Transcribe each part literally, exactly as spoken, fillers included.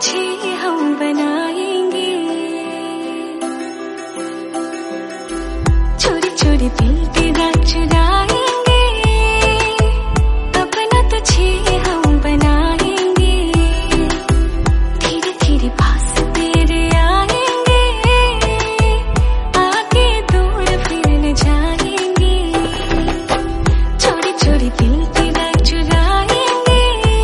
तुझे हम बनाएंगे, चोरी चोरी दिल तेरा चुराएंगे, अपना तुझे हम बनाएंगे, धीरे धीरे पास तेरे आएंगे, आगे दूर फिर न जाएंगे, चोरी चोरी दिल तेरा चुराएंगे,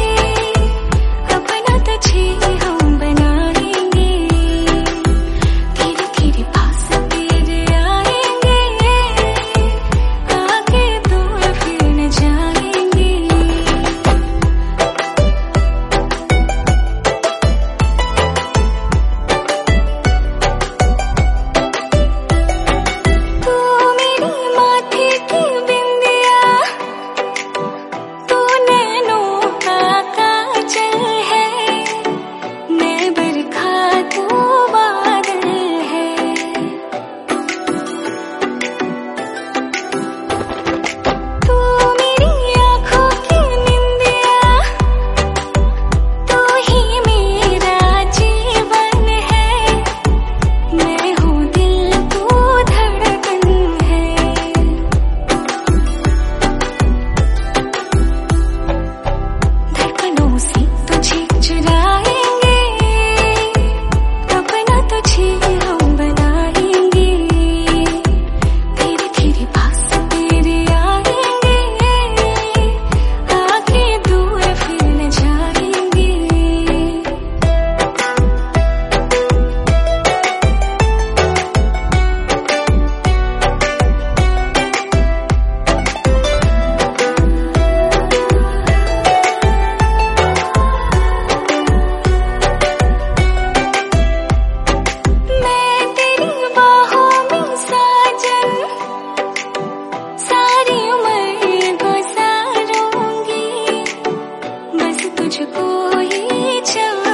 अपना तुझे हम बनाएंगे, धीरे धीरे पास तेरे आएंगे, आगे दूर फिर न जाएंगे। तू मेरी माथे की बिंदिया, तू नैनों का काजल है, मैं बरखा तू बादल है, तू मेरी आँखों की निंदिया, तू ही मेरा जीवन है, मैं हूँ दिल तू धड़कन है, धड़कनों से तुझे चुराएंगे, अपना तुझे हम बनाएंगे, धीरे धीरे पास तेरे आएंगे, आगे दूर फिर न जाएंगे। मैं तेरी बाहों में साजन, सारी उम्र गुजारूंगी, बस तुझको ही चाहूंगी।